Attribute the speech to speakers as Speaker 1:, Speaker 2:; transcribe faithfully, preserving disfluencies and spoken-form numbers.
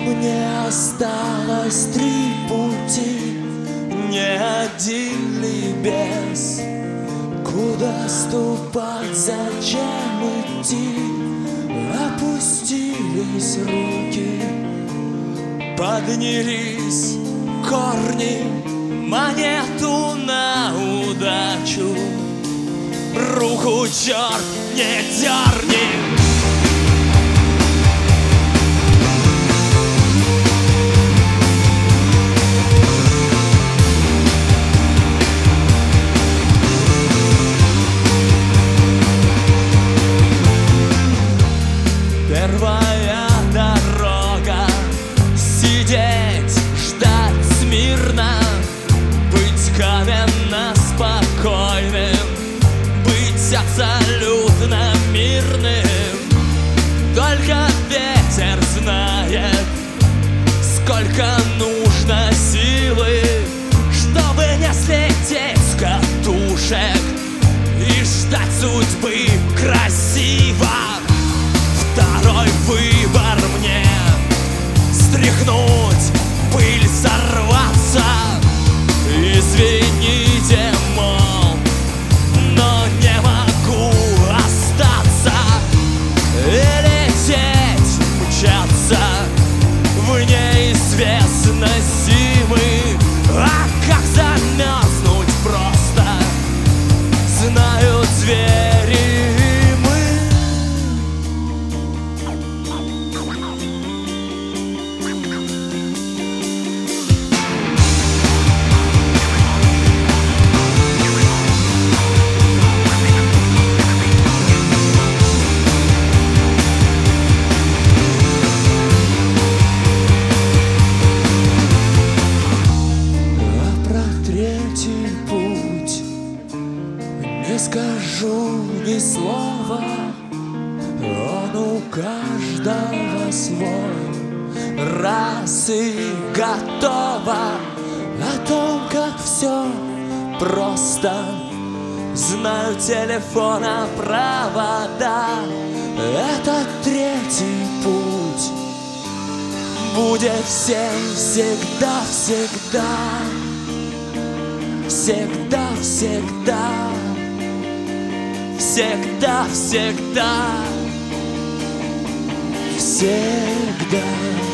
Speaker 1: мне осталось три пути, не один ли без? Куда ступать, зачем идти? Опустились руки, поднялись корни, монету на удачу. Руку, черт, не дерни! Первая дорога — сидеть, ждать смирно, быть каменно спокойным, быть абсолютно мирным. Только ветер знает, сколько нужно силы, чтобы не слететь с катушек и ждать судьбы красиво. Второй выбор мне — стряхнуть пыль, сорваться. Извините, мол, но не могу остаться и лететь, мчаться в неизвестность зимы. А как замерзнуть просто знают звери. Не скажу ни слова, он у каждого свой, раз и готово. О том, как все просто, знаю телефона провода. Это третий путь будет всем всегда, всегда, всегда, всегда. Всегда, всегда, всегда.